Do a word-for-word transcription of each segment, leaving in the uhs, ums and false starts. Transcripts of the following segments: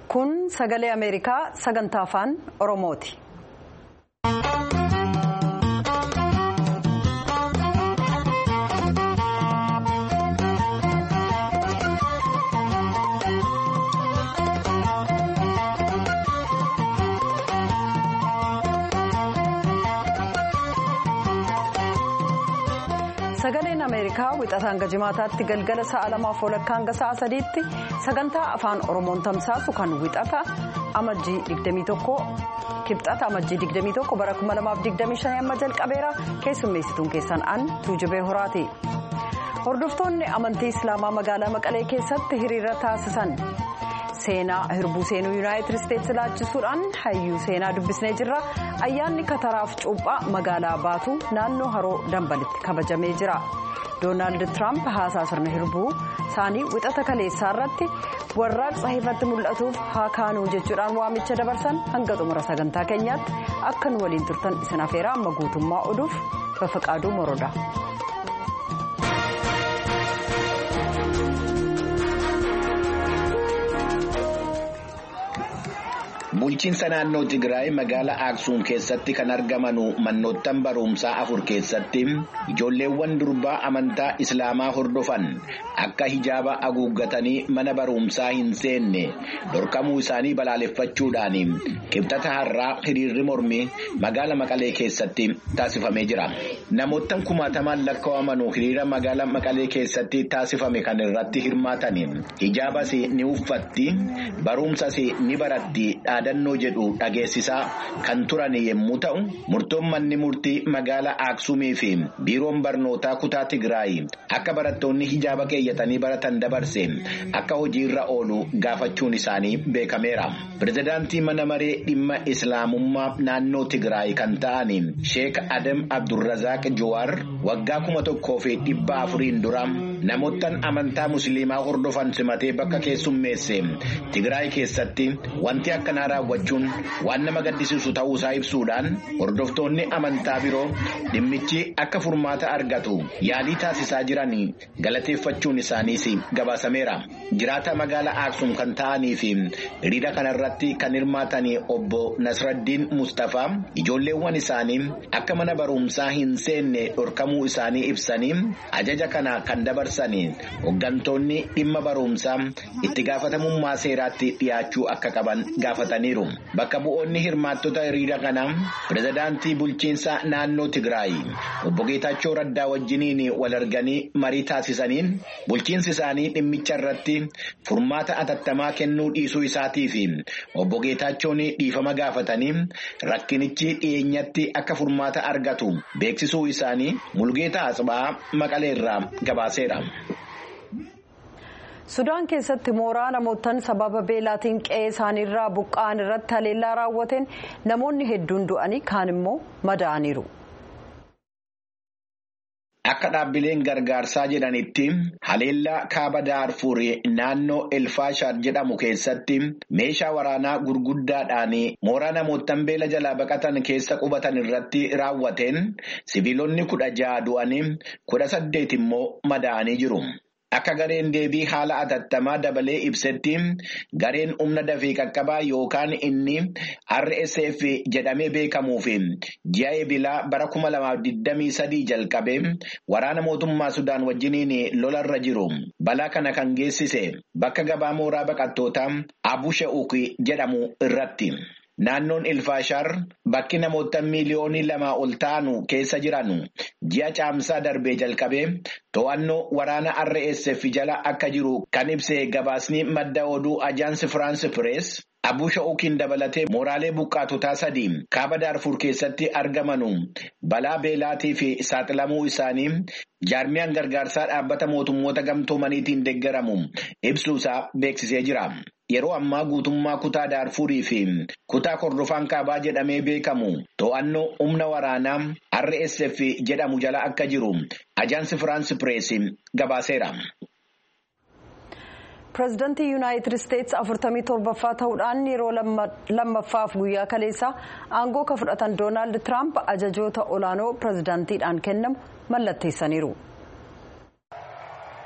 Kun sagalee Ameerikaa sagantaa afaan Oromooti. Sagaleen Ameerikaa wixataa hanga jimaataatti galgala sa'a lamaaf walakkaa hanga sa'a sadiitti sagantaa afaan Oromoon tamsaasu kan wixata amajjii digdamii tokko kibxata amajjii digdamii tokko bara kuma lamaaf digdamii shan amma jalqabeera. Keessummeessituun keessan an Tuujubee Horaati. Hordoftoonni amantii Islaamaa magaalaa Maqalee keessatti hiriira taasisan. Seenaa hirbuu seenuu Yuunaayitid Isteetsi laachisuudhaan hayyuu seenaa dubbisnee jirra. Ayyaanni kataraaf cuuphaa magaalaa Baatuu naannoo haroo Dambalitti kabajamee jira. Doonaald Tiraamp haasaa sirna hirbuu isaanii wixata kaleessaa irratti warraaqsa ifatti mul'atuuf haa kaanuu jechuudhaan waamicha dabarsan hanga xumura sagantaa keenyaatti akka nu waliin turtan isin afeera. Amma guutummaa oduuf Bafaqaaduu Morodaa. Bulchiinsa naannoo Tigraay magaalaa Aksuum keessatti kan argamanu manoottan barumsaa afur keessatti ijoolleewwan durbaa amantaa Islaamaa hordofan akka hijaaba haguuggatanii mana barumsaa hin seenne dhorkamuu isaanii balaaleffachuudhaan kibxata har'aa hiriirri mormii magaalaa Maqalee keessatti taasifamee jira. Namoottan kumaatamaan lakkaa'amanu hiriira magaalaa Maqalee keessatti taasifame kan irratti hirmaatan hijaabas ni uffatti barumsas ni baratti dhaadannoo jedhu dhageessisaa kan turan yommuu ta'u murtoon manni murtii magaalaa Aksuumii fi biiroon barnootaa kutaa Tigraay akka barattoonni hijaaba keeyyatanii baratan dabarse akka hojiirra oolu gaafachuun isaanii beekameera. Pirezidaantii mana maree dhimma Islaamummaa naannoo Tigraay kan ta'an Sheek Adam Abdurrazaaq Jawaar waggaa kuma tokkoo fi dhibba afuriin dura namoottan amantaa Musliimaa hordofan simatee bakka keessummeesse Tigraay keessatti wanti akkanaa raawwachuun waan nama gaddisiisu ta'uu isaa ibsuudhaan hordoftoonni amantaa biroo dhimmichi akka furmaata argatu yaalii taasisaa jiran galateeffachuun isaaniis gabaasameera. Jiraata magaalaa Aksuum kan ta'anii fi hiriira kanarratti kan hirmaatan obbo Nasraddiin Mustafaa ijoolleewwan isaanii akka mana barumsaa hin seenne dhorkamuu isaanii ibsanii ajaja kana kan dabarsan hooggantoonni dhimma barumsaa itti gaafatamummaa seeraatti dhiyaachuu akka qaban gaafataniiru. Bakka bu'oonni hirmaattota hiriira kanaa pirezidaantii bulchiinsa naannoo Tigraay obbo Geetaachoo Raddaa wajjiniin wal arganii marii taasisaniin bulchiinsi isaanii dhimmicha irratti furmaata atattamaa kennuu dhiisuu isaatii fi obbo Geetaachoon dhiifama gaafatanii rakkinichi dhiyeenyatti akka furmaata argatu beeksisuu isaanii Mulgeetaa Asbaa Maqaleerraa gabaaseera. Sudaan keessatti mooraa namootaan sababa beelaatiin qe'ee isaaniirraa buqqa'an irratti haleellaa raawwateen namoonni hedduun du'anii kaan immoo madaa'aniiru. Akka dhaabbileen gargaarsaa jedhanitti haleellaa kaaba Daarfuur naannoo Elfaashar jedhamu keessatti meeshaa waraanaa gurguddaadhaan mooraa namoottan beela jalaa baqatan keessa qubatan irratti raawwateen siviilonni kudha ja'a du'anii kudha saddeet immoo madaa'anii jiru. Akka gareen deebii haala atattamaa dabalee ibsetti gareen humna dafee qaqqabaa yookaan inni R S F jedhamee beekamuu fi ji'a eebilaa bara kuma lamaaf digdamii sadii jalqabee waraana mootummaa Sudaan wajjiniin lolarra jiru. Balaa kana kan geessise bakka gabaa mooraa baqattootaa Abu Sha'uq jedhamu irratti. Naannoon Elfaashar bakki namoota miiliyoonii lamaa ol ta'anu keessa jiran ji'a caamsaa darbee jalqabee to'annoo waraana R S F jala akka jiru kan ibse gabaasni madda oduu Ajaansi Firaansi Pirees Abu Sha'uqiin dabalatee mooraalee buqqaatotaa sadii kaaba Daarfuur keessatti argamanu balaa beelaatii fi saaxilamuu isaanii jaarmiyaan gargaarsaa dhaabbata mootummoota gamtoomaniitiin deeggaramu ibsuusaa beeksisee jira. Yeroo ammaa guutummaa kutaa Daarfuurii fi kutaa Kordofaan kaabaa jedhamee beekamu to'annoo humna waraanaa R S F jedhamu jala akka jiru Ajaansi Firaansi Pirees gabaaseera. Pireezidantii Yuunaayitid Isteetsi afurtamii torbaffaa ta'uudhaan yeroo lammaffaaf guyyaa kaleessaa aangoo ka fudhatan Doonaald Tiraamp ajajoota olaanoo pireezidantiidhaan kennamu mallatteessaniiru.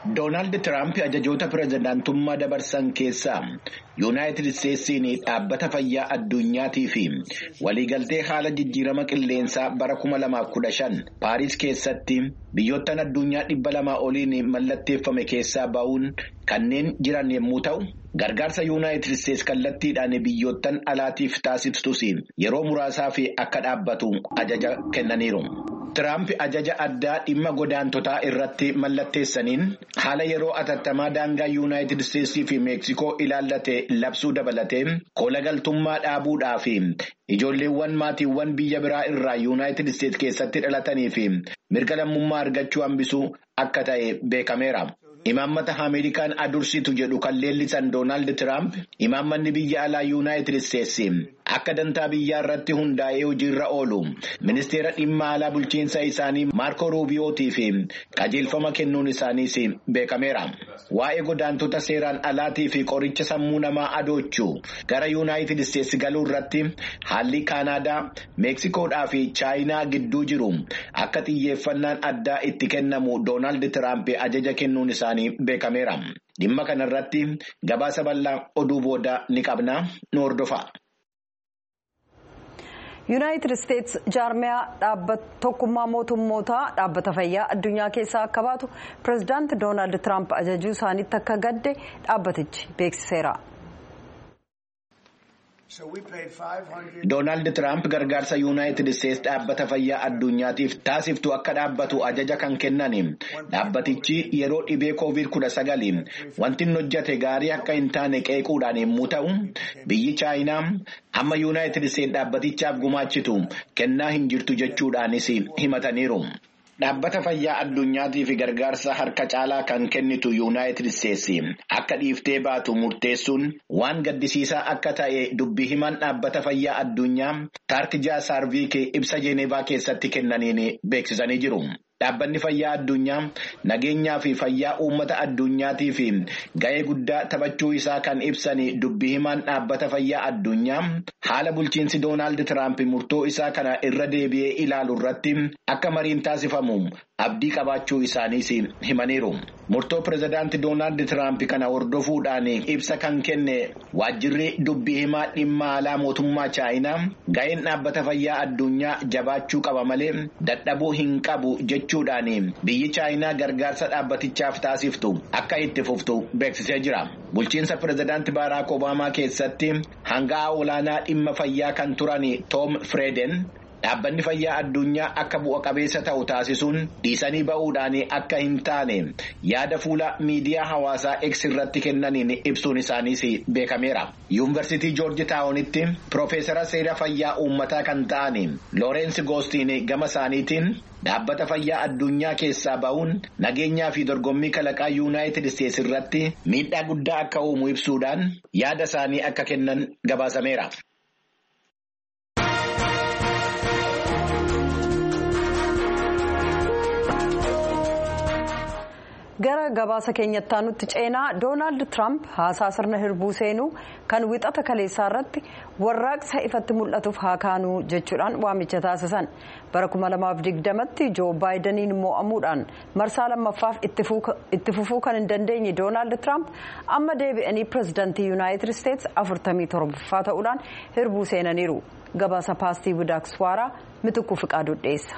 Doonaald Tiraamp ajajoota pirezidaantummaa dabarsan keessaa Yuunaayitid Isteetsiin dhaabbata fayyaa addunyaatii fi waliigaltee haala jijjiirama qilleensaa bara kuma lamaaf kudha shan Paariis keessatti biyyoottan addunyaa dhibba lamaa oliin mallatteeffame keessaa ba'uun kanneen jiran yommuu ta'u, gargaarsa Yuunaayitid Isteets kallattiidhaan biyyoottan alaatiif taasiftus yeroo muraasaa fi akka dhaabbatu ajaja kennaniiru. Tiraamp ajaja addaa dhimma godaantotaa irratti mallatteessaniin haala yeroo atattamaa daangaa Yuunaayitid Isteetsii fi Meeksikoo ilaallate labsuu dabalatee kola galtummaa dhaabuudhaa fi ijoolleewwan maatiiwwan biyya biraa irraa Yuunaayitid Isteets keessatti dhalatanii fi mirga lammummaa argachuu hambisuu akka ta'e beekameera. Imaammata Ameerikaan adursitu jedhu kan leellisan Doonaald Tiraamp imaammanni biyya alaa Yuunaayitid Isteetsi akka dantaa biyyaa irratti hundaa'ee hojiirra oolu ministeera dhimma alaa bulchiinsa isaanii Maarko Ruubiyootii fi qajeelfama kennuun isaaniis beekameera. Waa'ee godaantota seeraan alaatii fi qoricha sammuu namaa adoochuu gara Yuunaayitid Isteetsi galuu irratti haalli Kaanaadaa, Meeksikoodhaa fi Chaayinaa gidduu jiru akka xiyyeeffannaan addaa itti kennamu Doonaald Tiraamp ajaja kennuun isaanii beekameera. Dhimma kanarratti gabaasa bal'aa oduu booda ni qabna, nu hordofa. Yuunaayitid Isteets jaarmiyaa dhaabbata tokkummaa mootummootaa dhaabbata fayyaa addunyaa keessaa akka baatu pirezidaanti Doonaald Tiraamp ajajuu isaaniitti akka gadde dhaabbatichi beeksiseera. Doonaald Tiraamp gargaarsa Yuunaayitid Isteets dhaabbata fayyaa addunyaatiif taasiftu akka dhaabbatu ajaja kan kennan dhaabbatichi yeroo dhibee koovid kudha sagal wanti inni hojjate gaarii akka hin taane qeequudhaan yommuu ta'u, biyyi Chaayinaa amma Yuunaayitid Isteets dhaabbatichaaf gumaachitu kennaa hin jirtu jechuudhaanis himataniiru. Dhaabbata fayyaa addunyaatiif gargaarsa harka caalaa kan kennitu Yuunaayitid Isteetsi akka dhiiftee baatu murteessuun waan gaddisiisaa akka ta'e dubbii himan dhaabbata fayyaa addunyaa Taarkijaa Saarviik ibsa Jeenevaa keessatti kennaniin beeksisanii jiru. Dhaabbanni fayyaa addunyaa nageenyaa fi fayyaa uummata addunyaatiif ga'ee guddaa taphachuu isaa kan ibsan dubbii himan dhaabbata fayyaa addunyaa haala bulchiinsi Doonaald Tiraamp murtoo isaa kana irra deebi'ee ilaalu irratti akka mariin taasifamu abdii qabaachuu isaaniis himaniiru. Murtoo pirezidaanti Doonaald Tiraamp kana hordofuudhaan ibsa kan kenne waajjirri dubbii himaa dhimma alaa mootummaa Chaayinaa ga'een dhaabbata fayyaa addunyaa jabaachuu qaba malee dadhabuu hin qabu jechuudhaan biyyi Chaayinaa gargaarsa dhaabbatichaaf taasiftu akka itti fuftu beeksisee jira. Bulchiinsa pirezidaanti Baaraak Obaamaa keessatti hanga'aa olaanaa dhimma fayyaa kan turan Toom Friiden dhaabbanni fayyaa addunyaa akka bu'a qabeessa ta'u taasisuun dhiisanii ba'uudhaan akka hin taane yaada fuula miidiyaa hawaasaa X irratti kennaniin ibsuun isaaniis beekameera. Yuunivarsiitii Joorji Taawunitti Piroofeesara seera fayyaa uummataa kan ta'an Loorensi Goostiin gama isaaniitiin dhaabbata fayyaa addunyaa keessaa ba'uun nageenyaa fi dorgommii kalaqaa Yuunaayitid Isteets irratti miidhaa guddaa akka uumu ibsuudhaan yaada isaanii akka kennan gabaasameera. Gara gabaasa keenyatti aanutti ceenaa Doonaald Tiraamp haasaa sirna hirbuu seenuu kan wixata kaleessaa irratti warraaqsa ifatti mul'atuuf haa kaanuu jechuudhaan waamicha taasisan. Bara kuma lamaaf digdamatti Joo Baayidaniin mo'amuudhaan marsaa lammaffaaf itti fufuu kan hin dandeenye Doonaald Tiraamp amma deebi'anii pirezidaantii Yuunaayitid Isteets afurtamii torbaffaa ta'uudhaan hirbuu seenaniiru. Gabaasa paastii Budaakswaaraa Mitukkuu Fiqaaduu dhiyeessa.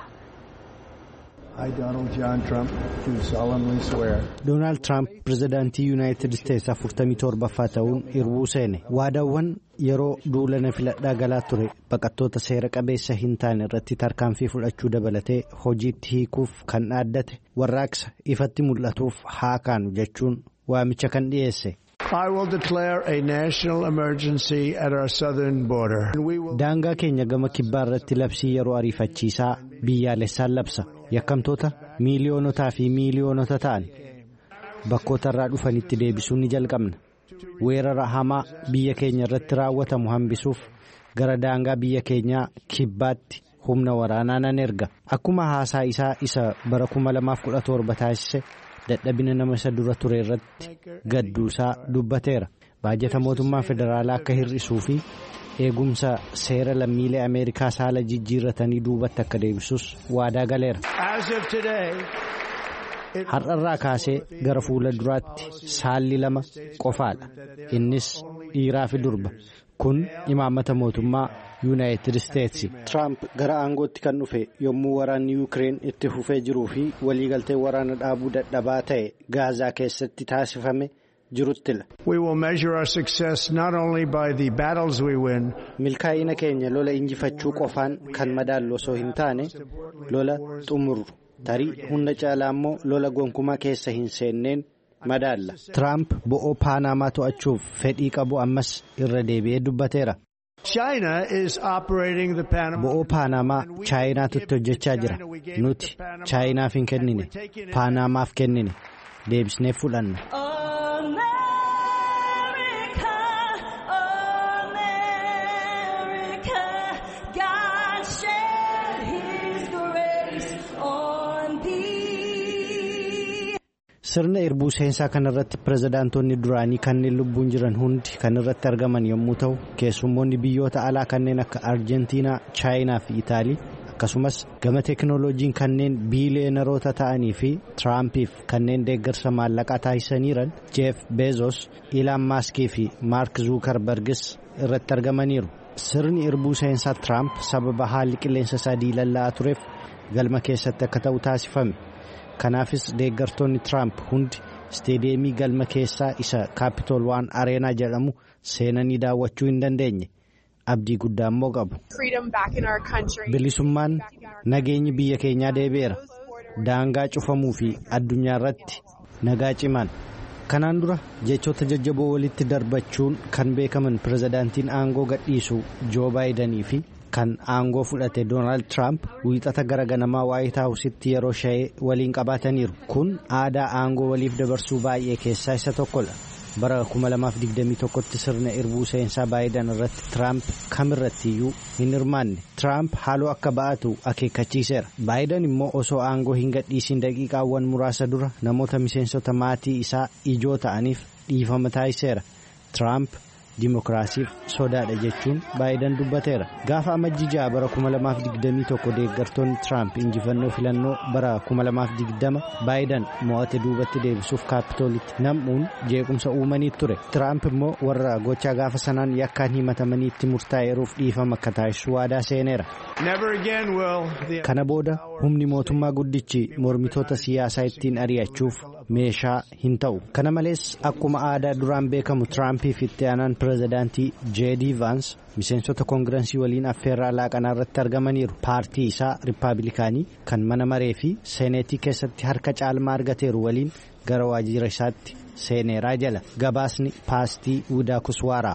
Doonaald Tiraamp pirezidaantii Yuunaayitid Isteets afurtamii torbaffaa ta'uun hirbuu seene. Waadaawwan yeroo duulana filadhaa galaa ture baqattoota seera qabeessa hin taane irratti tarkaanfii fudhachuu dabalatee hojiitti hiikuuf kan dhaaddate warraaqsa ifatti mul'atuuf haa kaanu jechuun waamicha kan dhiyeesse. Daangaa keenya gama kibbaa irratti labsii yeroo ariifachiisaa biyyaalessaan labsa. Yakkamtoota miiliyoonotaa fi miiliyoonota ta'an bakkoota irraa dhufanitti deebisuu ni jalqabna. Weerara hamaa biyya keenya irratti raawwatamu hambisuuf gara daangaa biyya keenyaa kibbaatti humna waraanaa nan erga. Akkuma haasaa isaa isa bara kuma lamaaf kudha torba taasise dadhabina nama isa dura ture irratti gadduusaa dubbateera. Baajata mootummaa federaalaa akka hir'isuu fi eegumsa seera lammiilee Ameerikaa saala jijjiirratanii duubatti akka deebisus waadaa galeera. Har'arraa kaasee gara fuula duraatti saalli lama qofaadha. Innis dhiiraa fi durba. Kun imaammata mootummaa Yuunaayitid Isteetsi. Tiraamp gara aangootti kan dhufe yommuu waraanni Yuukireen itti fufee jiruu fi waliigaltee waraana dhaabuu dadhabaa ta'e Gaazaa keessatti taasifame jiruttila. Milkaa'ina keenya lola injifachuu qofaan kan madaallu osoo hin taane lola xumurru. Tarii hunda caalaa immoo lola gonkumaa keessa hin seenneen madaalla. Tiraamp bo'oo Paanamaa to'achuuf fedhii qabu ammas irra deebi'ee dubbateera. Bo'oo Paanamaa Chaayinaatu itti hojjechaa jira. Nuti Chaayinaaf hin kennine, Paanamaaf kennine. Deebisnee fudhanna. Sirna irbuu seensaa kanarratti pirezidaantonni duraanii kanneen lubbuun jiran hundi kan irratti argaman yommuu ta'u keessummoonni biyyoota alaa kanneen akka Arjentiinaa, Chaayinaa fi Itaalii akkasumas gama teekinooloojiin kanneen biiliyoonaroota ta'anii fi Tiraampiif kanneen deeggarsa maallaqaa taasisaniiran Jeef Beezos, Ilaan Maaskii fi Maark Zuukarbergis irratti argamaniiru. Sirni irbuu seensaa Tiraamp sababa haalli qilleensa isaa diilalla'aa tureef galma keessatti akka ta'u taasifame. Kanaafis deeggartoonni Tiraamp hundi isteediyeemii galma keessaa isa Kaapitool waan Areenaa jedhamu seenanii daawwachuu hin dandeenye. Abdii guddaa immoo qabu. Bilisummaan nageenyi biyya keenyaa deebi'eera. Daangaa cufamuu fi addunyaa irratti nagaa cimaan. Kanaan dura jechoota jajjaboo walitti darbachuun kan beekaman pirezidaantiin aangoo gadhiisu Joo Baayidanii fi kan aangoo fudhate Doonaald Tiraamp wiixata gara ganamaa Waayit Haawusitti yeroo shayee waliin qabaataniiru. Kun aadaa aangoo waliif dabarsuu baay'ee keessaa isa tokkodha. Bara kuma lamaaf digdamii tokkotti sirna irbuu seensaa Baayidan irratti Tiraamp kamirratti iyyuu hin hirmaanne. Tiraamp haaloo akka ba'atu akeekkachiiseera. Baayidan immoo osoo aangoo hin gadhiisin daqiiqaawwan muraasa dura namoota miseensota maatii isaa ijoo ta'aniif dhiifama taasiseera. Tiraamp Dimookiraasiif sodaadha jechuun Baayidan dubbateera. Gaafa amajjii ja'a bara kuma lamaaf digdamii tokko deeggartoonni Tiraamp injifannoo filannoo bara kuma lamaaf digdama Baayidan mo'ate duubatti deebisuuf kaapitoolitti nam'uun jeequmsa uumanii ture. Tiraamp immoo warra gochaa gaafa sanaan yakkaan himatamanii itti murtaa'eeruuf dhiifama akka taasisu waadaa seeneera. Kana booda humni mootummaa guddichi mormitoota siyaasaa ittiin ari'achuuf meeshaa hin ta'u. Kana malees akkuma aadaa duraan beekamu Tiraampiif itti aanaan pirezidaantii Jeedii Vaans miseensota koongirensii waliin affeerraa laaqanaa irratti argamaniiru. Paartii isaa Rippaabilikaanii kan mana maree fi seeneetii keessatti harka caalmaa argateeru waliin gara waajjira isaatti seeneeraa jala. Gabaasni Paastii Wudaa Kuswaaraa.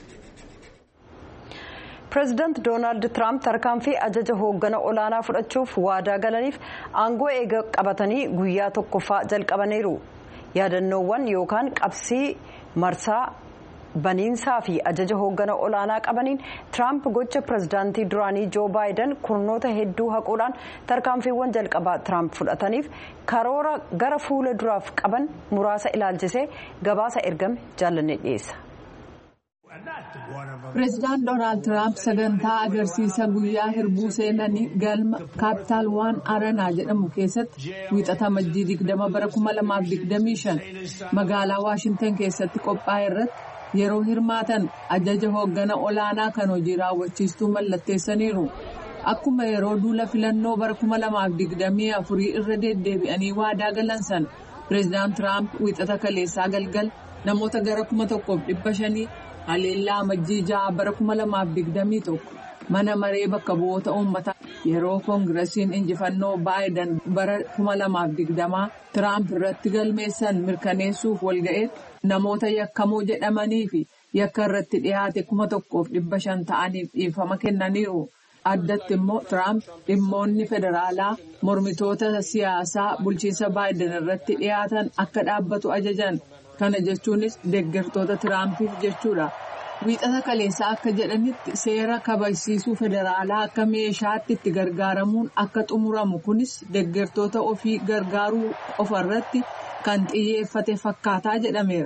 Pireezidaant Doonaald Tiraamp tarkaanfii ajaja hooggana olaanaa fudhachuuf waadaa galaniif aangoo eega qabatanii guyyaa tokkoffaa jalqabaniiru. Yaadannoowwan yookaan qabsii marsaa baniinsaa fi ajaja hooggana olaanaa qabaniin Tiraamp gocha pireezidaantii duraanii Joo Baayiden kurnoota hedduu haquudhaan tarkaanfiiwwan jalqabaa Tiraamp fudhataniif karoora gara fuula duraaf qaban muraasa ilaalchisee gabaasa ergame jaallanne dhiyeessa. Pireezidaant Doonaald Tiraamp sagantaa agarsiisa guyyaa hirbuu seenanii galma Kaapitaal waan Areenaa jedhamu keessatti wiixata amajjii digdama bara kuma lamaaf digdamii shan magaalaa Waashintan keessatti qophaa'e irratti yeroo hirmaatan ajaja hooggana olaanaa kan hojii raawwachiistuu mallatteessaniiru. Akkuma yeroo duula filannoo bara kuma lamaaf digdamii afurii irra deddeebi'anii waadaa galan sana Pireezidaant Tiraamp wiixata kaleessaa galgal namoota gara kuma tokkoof dhibba shanii haleellaa amajjii ja'a bara kuma lamaaf digdamii tokko mana maree bakka bu'oota uummataa yeroo koongiresiin injifannoo Baayiden bara kuma lamaaf digdamaa Tiraamp irratti galmeessan mirkaneessuuf walga'eetti namoota yakkamoo jedhamanii fi yakka irratti dhiyaate kuma tokkoof dhibba shan ta'aniif dhiifama kennaniiru. Addatti immoo Tiraamp dhimmoonni federaalaa mormitoota siyaasaa bulchiinsa Baayiden irratti dhiyaatan akka dhaabbatu ajajan. Kana jechuunis deeggartoota Tiraampiif jechuudha. Wiixata kaleessaa akka jedhanitti seera kabachiisuu federaalaa akka meeshaatti itti gargaaramuun akka xumuramu kunis deeggartoota ofii gargaaruu qofarratti kan xiyyeeffate fakkaataa jedhameera.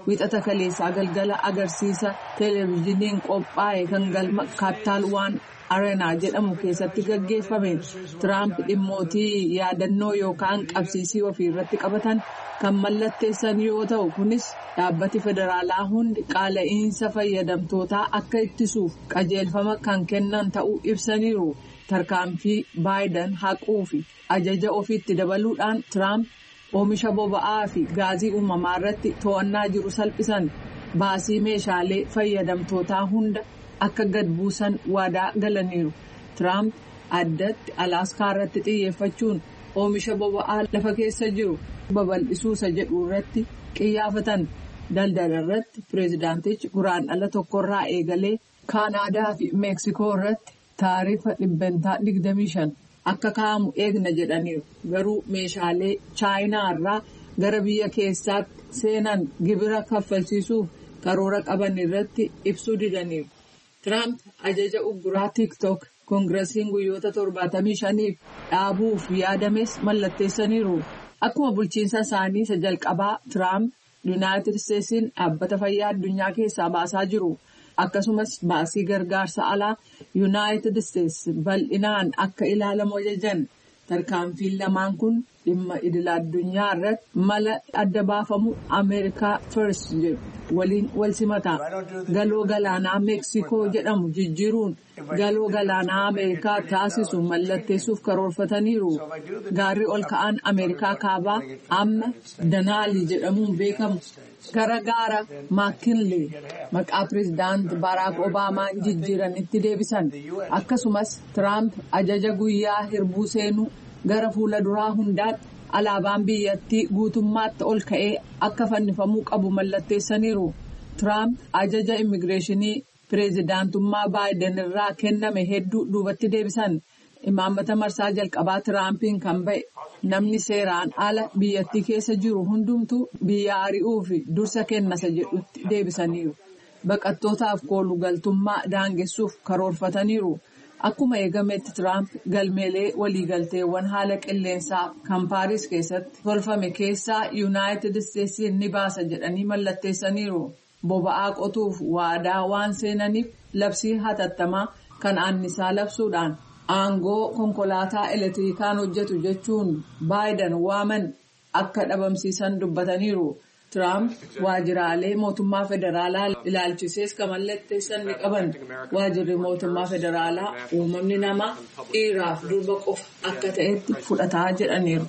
Wixata kaleessaa galgala agarsiisa televezyiiniin qophaa'e kan galma kaapitaal waan areenaa jedhamu keessatti gaggeeffame Tiraamp dhimmootii yaadannoo yookaan qabsiisii ofii irratti qabatan kan mallatteessan yoo ta'u kunis dhaabbati federaalaa hundi qaala'iinsa fayyadamtootaa akka ittisuuf qajeelfama kan kennan ta'uu ibsaniiru. Tarkaanfii Baayiden haquu fi ajaja ofiitti dabaluudhaan Tiraamp oomisha boba'aa fi gaazii uumamaa irratti to'annaa jiru salphisan baasii meeshaalee fayyadamtootaa hunda akka gad buusan waadaa galaniiru. Tiraamp addatti Alaaskaa irratti xiyyeeffachuun oomisha boba'aa lafa keessa jiru babal'isuusa jedhu irratti qiyyaafatan. Daldala irratti pireezidaantichi guraandhala tokkorraa eegalee Kaanaadaa fi Meeksikoo irratti taarifa dhibbantaa digdamii shan akka kaa'amu eegna jedhaniiru. Garuu meeshaalee chaayinaa irraa gara biyya keessaatti seenan gibira kaffalchiisuuf karoora qaban irratti ibsuu didaniiru. Tiraamp ajaja ugguraa TikTok koongiresiin guyyoota torbaatamii shaniif dhaabuuf yaadames mallatteessaniiru. Akkuma bulchiinsa isaanii isa jalqabaa Tiraamp Yuunaayitid Isteetsiin dhaabbata fayyaa addunyaa keessaa baasaa jiru. Akkasumas baasii gargaarsa alaa Yuunaayitid Isteetsi bal'inaan akka ilaalamu ajajan. Tarkaanfiin lamaan kun dhimma idil addunyaa irratti mala adda baafamu Ameerikaa First jedhu waliin wal simata. Galoo galaanaa Meeksikoo jedhamu jijjiiruun galoo galaanaa Ameerikaa taasisu mallatteessuuf karoorfataniiru. Gaarri ol ka'aan Ameerikaa kaabaa amma Danaali jedhamuun beekamu. Gara gaara Maakinlee maqaa pireezidaant Baraak Obaamaa jijjiiranitti deebisan. Akkasumas Tiraamp ajaja guyyaa hirbuu seenuu gara fuula duraa hundaatti alaabaan biyyattii guutummaatti ol ka'ee akka fannifamuu qabu mallatteessaniiru. Tiraamp ajaja immigireeshinii pireezidaantummaa Baayiden irraa kenname hedduu duubatti deebisan. Imaammata marsaa jalqabaa Tiraampiin kan ba'e namni seeraan ala biyyattii keessa jiru hundumtuu biyya ari'uu fi dursa kennasa jedhutti deebisaniiru. Baqattootaaf kooluu galtummaa daangessuuf karoorfataniiru. Akkuma eegametti Tiraamp galmeelee waliigalteewwan haala qilleensaa kan Paaris keessatti tolfame keessaa Yuunaayitid Isteetsiin ni baasa jedhanii mallatteessaniiru. Boba'aa qotuuf waadaa waan seenaniif labsii hatattamaa kan annisaa labsuudhaan aangoo konkolaataa elektirikaan hojjetu jechuun Baayiden waaman akka dhabamsiisan dubbataniiru. Tiraamp waajjiraalee mootummaa federaalaa ilaalchisees kan mallatteessan ni qaban. Waajjirri mootummaa federaalaa uumamni namaa dhiiraaf durba qofa akka ta'etti fudhataa jedhaniiru.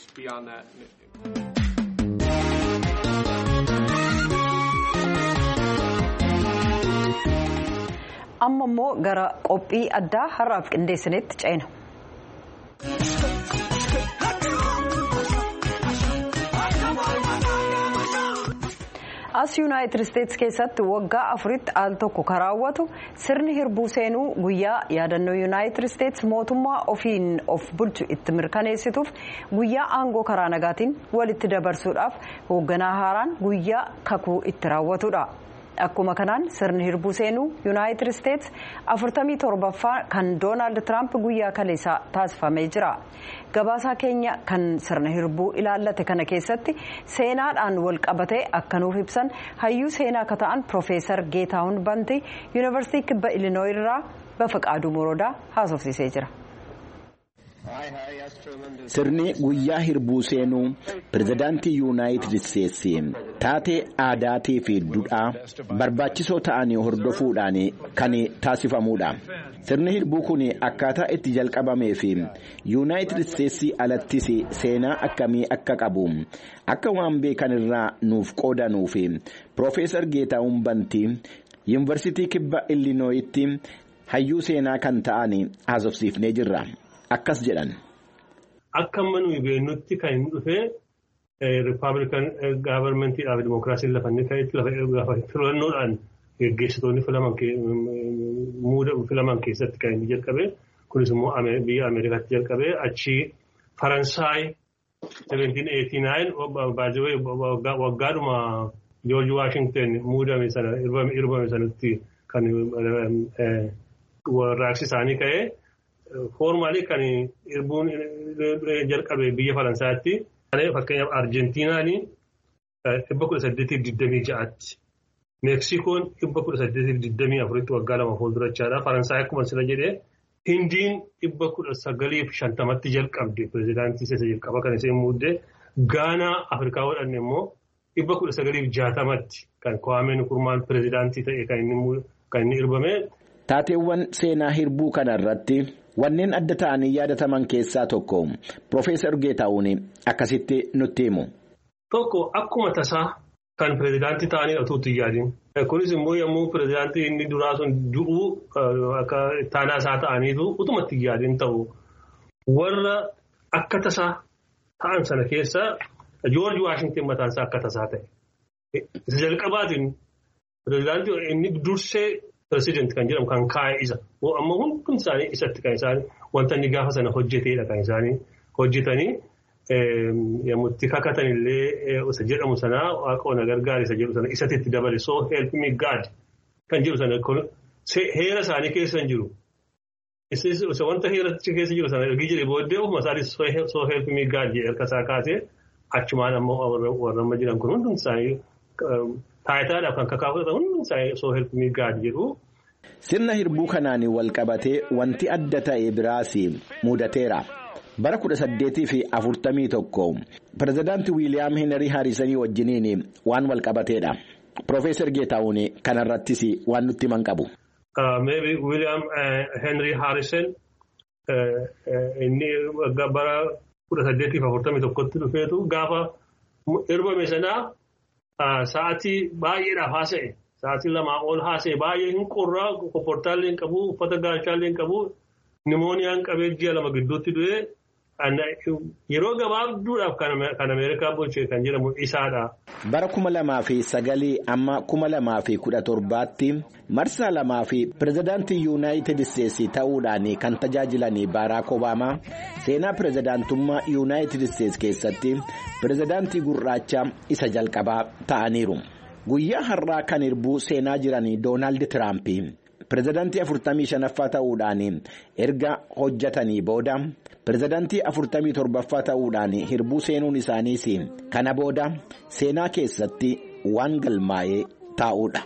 Amma immoo gara qophii addaa har'aaf qindeessinetti ceena. As Yuunaayitid Isteetsi keessatti waggaa afuritti al tokko kan raawwatu sirni hirbuu seenuu guyyaa yaadannoo Yuunaayitid Isteetsi mootummaa ofiin of bulchu itti mirkaneessituuf guyyaa aangoo karaa nagaatiin walitti dabarsuudhaaf hoogganaa haaraan guyyaa kakuu itti raawwatudha. Akkuma kanaan sirni hirbuu seenuu Yuunaayitid Isteetsi afurtamii torbaffaa kan Doonaald Tiraamp guyyaa kaleessaa taasifamee jira. Gabaasaa keenya kan sirna hirbuu ilaallate kana keessatti seenaadhaan wal qabatee akka nuuf ibsan hayyuu seenaa akka ta'an Piroofeesar Geetaahun Bantii Yuunivarsiitii Kibba Ilinooyi irraa Bafaqaaduu Morodaa haasofsiisee jira. Sirni guyyaa hirbuu seenuu pirezidaantii Yuunaayitid Isteetsi taatee aadaatii fi duudhaa barbaachisoo ta'anii hordofuudhaan kan taasifamudha. Sirni hirbuu kun akkaataa itti jalqabamee fi Yuunaayitid Isteetsi alattis seenaa akkamii akka qabu akka waan beekan irraa nuuf qoodanuuf Piroofeesar Geetaahun Bantii Yuunivarsiitii Kibba Ilinooyitti hayyuu seenaa kan ta'an haasofsiifnee jirra. Akkas jedhan. Akka manuu beennutti kan inni dhufee Rippaabilikan gaavarmentiidhaaf dimookiraasiin lafa inni ka'etti lafa filannoodhaan geggeessitoonni filaman keessatti kan inni jalqabee kunis immoo biyya Ameerikaatti jalqabee achii Faransaay seventeen eighty nine baajawee waggaadhuma George Washington muudame sana irbame sanatti kan warraaqsi isaanii ka'ee. Foormaalii kan hirbuun jalqabe biyya Faransaatti fakkeenyaaf Arjentiinaanii dhibba kudha saddeetiif digdamii ja'aatti. Meksikoon dhibba kudha saddeetiif digdamii afuritti waggaa lama fuuldurachaadha. Faransaay akkuma sila jedhee Hindiin dhibba kudha sagaliif shantamatti jalqabde pirezidaantii isa jalqaba kan isheen muuddee. Gaanaa Afrikaa godhanne immoo dhibba kudha sagaliif jaatamatti kan Kwame Nkrumah pirezidaantii ta'e kan inni irbame. Taateewwan seenaa hirbuu kanarratti wanneen adda ta'anii yaadataman keessaa tokko Profeesar Geetahuun akkasitti nutti himu. Tokko akkuma tasaa kan pirezidaantii ta'anii atuutti yaadin. Kunis immoo yommuu pirezidaantii inni duraa sun du'uu akka taanaa isaa ta'aniitu utumatti yaadin ta'u warra akka tasaa ta'an sana keessa Joorji Waashington mataan isaa akka tasaa ta'e. Isa jalqabaatiin pirezidaantii inni dursee pirezidaantii kan jedhamu kan kaa'e isa. Amma hundi isaanii isatti kan isaanii wanta inni gaafa sana hojjeteedha kan isaanii hojjetanii. Yommuu itti kakatan illee isa jedhamu sanaa waaqoon gargaara isa jedhu sana isatti itti dabale so help me God kan jedhu sana heera isaanii keessa hin jiru. Isa wanta heera keessa jiru sana ergi jedhee booddee ofuma isaatii so help me God jedhee harka isaa kaasee achumaan ammoo warra amma jiran kun hundi isaanii taayitaadhaaf kan kakaafatan hundi isaanii so help me God jedhu. Sirna hirbuu kanaan wal qabatee wanti adda ta'e biraas mudateera. Bara kudha saddeetii fi afurtamii tokko pirezidaantii Wiiliyaam Henry Haarisanii wajjiniin waan wal qabateedha. Profeesar Geetahuun kanarrattis waan nutti himan qabu. Maybe William Henry Harrison inni bara kudha saddeetii fi afurtamii tokkotti dhufeetu gaafa irbame sanaa sa'aatii baay'eedhaaf haasa'e. Sa'aatii lamaa ol haasa'e baay'ee hin qorraa kopportaallee hin qabu uffata gaachaallee hin qabu nimooniyaan qabee ji'a lama gidduutti du'ee. Yeroo gabaabduudhaaf kan Ameerikaa bulchee kan jedhamu isaadha. Bara kuma lamaa fi sagalii amma kuma lamaa fi kudha torbaatti marsaa lamaa fi pirezidaantii Yuunaayitid Isteetsi ta'uudhaan kan tajaajilan Baaraak Obaamaa seenaa pirezidaantummaa Yuunaayitid Isteetsi keessatti pirezidaantii gurraacha isa jalqabaa ta'aniiru. Guyyaa har'aa kan hirbuu seenaa jiran Doonaald Tiraamp pirezidaantii afurtamii shanaffaa ta'uudhaan erga hojjetanii booda pirezidaantii afurtamii torbaffaa ta'uudhaan hirbuu seenuun isaaniis kana booda seenaa keessatti waan galmaa'ee taa'uudha.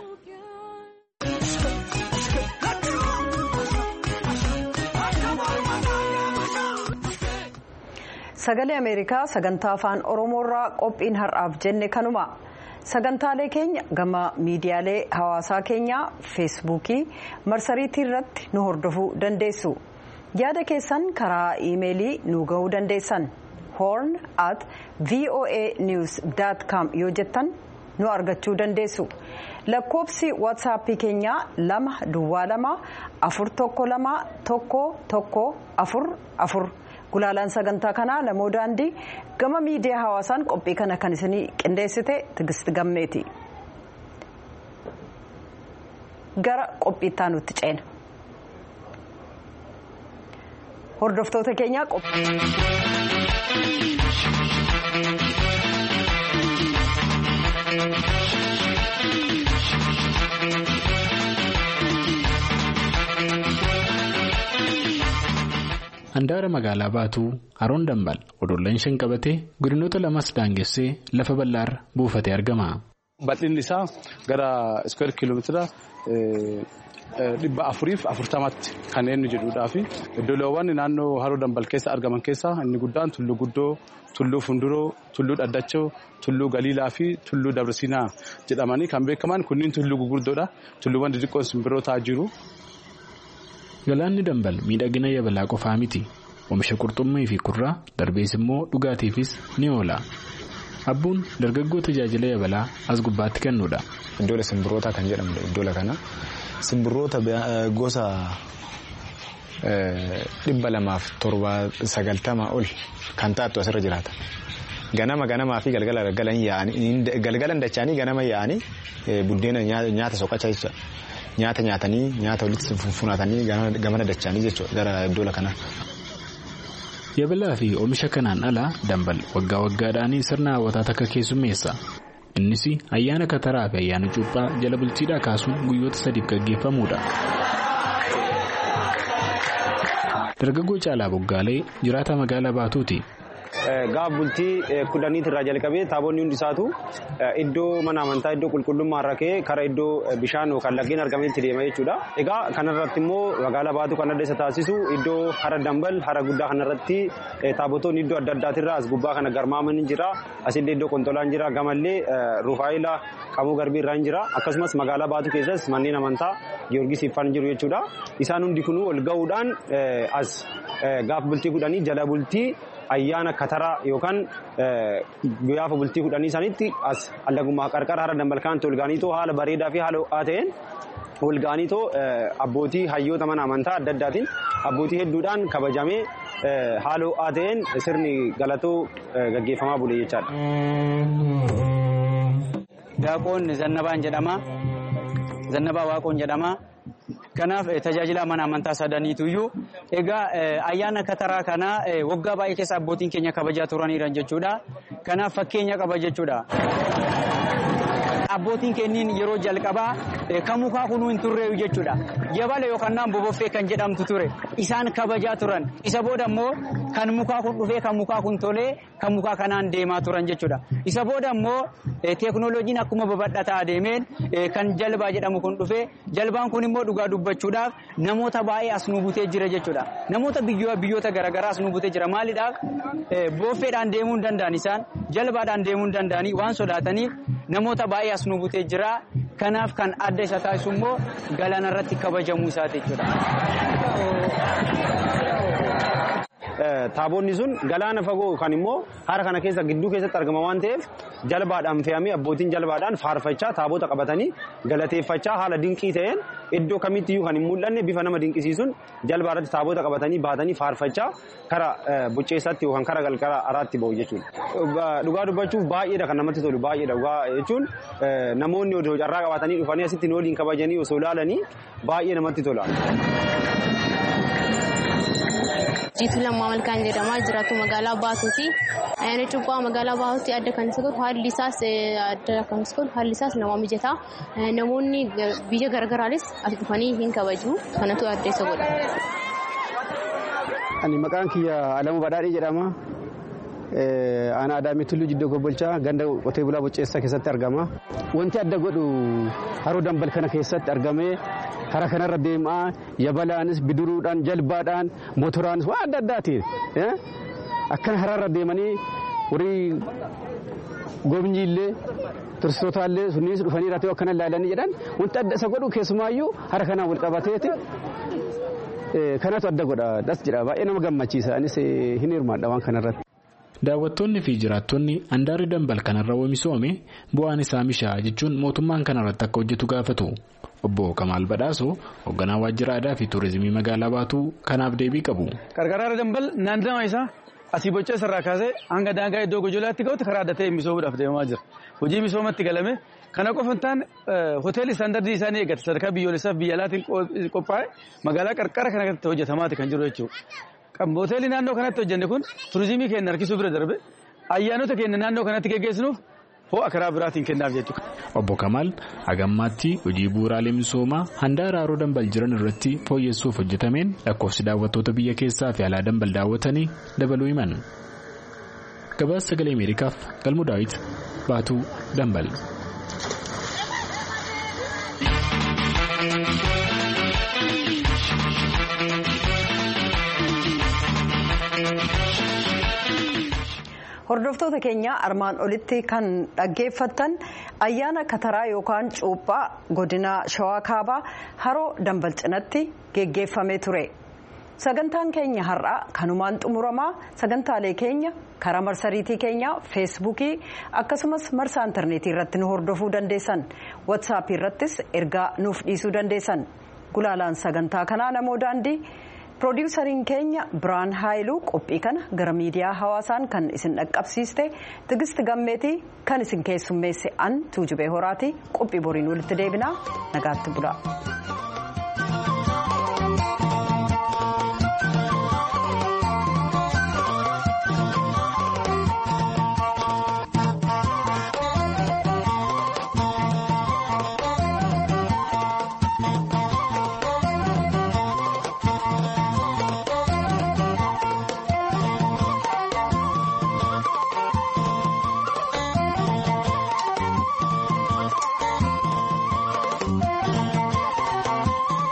Sagalee Ameerikaa sagantaa afaan Oromoorraa qophiin har'aaf jenne kanuma. Sagantaalee keenya gama miidiyaalee hawaasaa keenyaa feesbuukii marsariitii irratti nu hordofuu dandeessu. Yaada keessan karaa iimeelii nu gahuu dandeessan horn at voa news dot com yoo jettan nu argachuu dandeessu. Lakkoobsi waatsaappii keenyaa lama duwwaa lama afur tokko lama tokko tokko afur afur. Gulaalaan sagantaa kanaa lamoo daandii gama miidiyaa hawaasaan qophii kana kan isinii qindeessite Tigist Gammeeti. Gara qophiittaa nutti ceena. Hordoftoota keenyaa qophii. Handaara magaalaa Baatuu Haroon Dambal odollaan shan qabatee godinoota lamas daangessee lafa bal'aarra buufatee argama. Bal'inni isaa gara iskweer kiiloomeetira dhibba afuriif afurtamatti kan inni jedhuudhaa fi iddoowwan naannoo Haroo Dambal keessa argaman keessaa inni guddaan Tulluu Guddoo, Tulluu Funduroo, Tulluu Dhaddachoo, Tulluu Galiilaa fi Tulluu Dabrisiinaa jedhamanii kan beekaman kunniin tulluu gugurdoodha. Tulluuwwan xixiqqoon simbirrootaa jiru. Galaanni Dambal miidhagina yabalaa qofaa miti. Oomisha qurxummii fi kurraa darbees immoo dhugaatiifis ni oola. Abbuun dargaggoo tajaajila yabalaa as gubbaatti kennuudha. Iddoo simbirrootaa kan jedhamudha. Iddoo kana simbirroota gosa dhibba lamaaf torba sagaltama ol kan taatu asirra jiraata. Ganama ganamaa fi galgala galgalan yaa'anii galgalan dachaanii ganama yaa'anii buddeena nyaata soqachaa jecha. Nyaata nyaatanii nyaata walitti funfunatanii gamana dachaanii jechuudha gara iddoo kana. Yabalaa fi oomisha kanaan ala Dambal waggaa waggaadhaan sirna hawwataa takka keessummeessa. Innis ayyaana Kataraa fi ayyaana Cuuphaa jala bultiidhaa kaasuun guyyoota sadiif gaggeeffamuudha. Dargaggoo Caalaa Boggaalee jiraata magaalaa Baatuuti. gaaf bultii kudhaniit irraa jalqabee taaboonni hundi isaatu iddoo mana amantaa iddoo qulqullummaa irra ka'ee karaa iddoo bishaan yookaan laggeen argametti deema jechuudha. Egaa kanarratti immoo magaalaa baatu kan adda isa taasisu iddoo hara dambal hara guddaa kanarratti taabotoonni iddoo adda addaatirraa as gubbaa kana garmaaman jira. Asillee iddoo kontolaan jira. Gamallee Rufaayila Qamuu Garbii irraa jira. Akkasumas magaalaa baatu keessas manneen amantaa Giyoorgis Iffaan jiru jechuudha. Isaan hundi kunuu ol ga'uudhaan as gaaf bultii kudhanii jala bultii ayyaana kataraa yookaan guyyaa bultii kudhanii sanitti as allagummaa qarqara hara dambalkaanti ol ga'aniitoo haala bareedaa fi haala ho'aa ta'een ol ga'aniitoo abbootii hayyoota mana amantaa adda addaatiin abbootii hedduudhaan kabajamee haala ho'aa ta'een sirni galatoo gaggeeffamaa bule jechaadha. Daaqoon Zannabaan jedhama. Zannabaa Waaqoon jedhama. Kanaaf tajaajila mana amantaa sadaniituyyuu egaa ayyaana kataraa kana waggaa baay'ee keessa abbootiin keenya kabajaa turaniiru jechuudha. Kanaaf fakkeenya qaba jechuudha. Abbootiin keenyiin yeroo jalqabaa kan mukaa kunuu hin turreeyu jechuudha. Yabala yookaan naan boboffee kan jedhamtu ture isaan kabajaa turan. Isa booda immoo kan mukaa kun dhufee kan mukaa kun tolee kan mukaa kanaan deemaa turan jechuudha. Isa booda immoo teeknooloojiin akkuma babal'ataa adeemeen kan jalbaa jedhamu kun dhufee jalbaan kun immoo dhugaa dubbachuudhaaf namoota baay'ee as nu butee jira jechuudha. Namoota biyyoota garaagaraa as nu butee jira. Maaliidhaaf booffeedhaan deemuu hin danda'an isaan jalbaadhaan deemuu hin danda'anii waan sodaataniif namoota baay'ee as nu butee jira. Kanaaf kan adda isa taasisu immoo galaana irratti kabajamuu isaati jechuudha. Taaboonni sun galaana fagoo kan immoo hara kana keessa gidduu keessatti argama waan ta'eef jalbaadhaan fe'amee abbootiin jalbaadhaan faarfachaa taabota qabatanii galateeffachaa haala dinqii ta'een iddoo kamittiyuu kan hin mul'anne bifa nama dinqisiisuun jalbaarratti taabota qabatanii baatanii faarfachaa kara bucceessatti yookaan kara galgala araatti ba'u jechuudha. Dhugaa dubbachuuf baay'eedha kan namatti tolu baay'eedha dhugaa jechuun namoonni odoo carraa qabatanii dhufanii asitti waliin kabajanii osoo ilaalanii baay'ee namatti tola. Jiituu Lammaa Malkaan jedhama. Jiraattu magaalaa Baatuuti. Ayyaana Cuuphaa magaalaa Baatuutti adda kan isa godhu haalli isaas adda kan isa godhu haalli isaas nama mijataa. Namoonni biyya garaagaraanis as dhufanii hin kabaju. Kanatu adda isa godha. Ani maqaan kiyya Alamuu Badhaadhee jedhama. Ana Adaamii Tulluu Jiddoo Gobbolchaa ganda qotee bulaa Bocceessaa keessatti argama. Wanti adda godhu haroo dambal kana keessatti argamee hara kanarra deemaa yabalaanis bidiruudhaan jalbaadhaan motoraanis waan adda addaatiin akkana haraarra deemanii warri goobnyiillee turistootallee sunniis dhufanii irratti akkana ilaalanii jedhan wanti adda isa godhu keessumaayyuu hara kanaan wal qabateeti kanatu adda godha das jedha baay'ee nama gammachiisa anis hin hirmaadha waan kanarratti. Daawwattoonni fi jiraattonni handaarri dambal kanarra oomishoome bu'aan isaa mishaa jechuun mootummaan kanarratti akka hojjetu gaafatu. Obbo Kamaal Badhaasoo hoogganaa waajjira aadaa fi tuurizimii magaalaa Baatuu kanaaf deebii qabu. Qarqara dambal naannawaa isaa asii Bocceessa irraa kaasee hanga daangaa iddoo Gojolaatti ga'utti karaa adda ta'e misoomuudhaaf deemaa jira. Hojii misoomatti galame kana qofa hin taane hoteelli istaandardii isaanii eeggate sadarkaa biyyoolessaaf biyya alaatiin qophaa'e magaalaa qarqara kana irratti hojjetamaati kan jiru jechuudha. Hoteelli naannoo kanatti hojjenne kun tuurizimii keenya harkisuu bira darbe ayyaanota keenya naannoo kanatti geggeessinuuf ho'a karaa biraatiin kennaaf jechuudha. Obbo Kamaal hagammaatti hojii bu'uuraalee misoomaa handaara haroo dambal jiran irratti fooyyessuuf hojjetameen lakkoofsi daawwattoota biyya keessaa fi alaa dambal daawwatanii dabaluu himan. Gabaasa sagalee Ameerikaaf Galmuu Daawit Baatuu Dambal. Hordoftoota keenya armaan olitti kan dhaggeeffattan ayyaana kataraa yookaan cuuphaa godina Shawaa Kaabaa haroo dambal cinatti geggeeffamee ture. Sagantaan keenya har'aa kanumaan xumuramaa sagantaalee keenya karaa marsariitii keenya feesbuukii akkasumas marsaa intarneetii irratti nu hordofuu dandeessan watsaappii irrattis ergaa nuuf dhiisuu dandeessan gulaalaan sagantaa kanaa namoo daandii. Piroodyuusariin keenya Biraan Haayiluu qophii kana gara miidiyaa hawaasaan kan isin dhaqqabsiiste Tigist Gammeetii kan isin keessummeesse an Tuujubee Horaati qophii boriin walitti deebinaa nagaatti bulaa.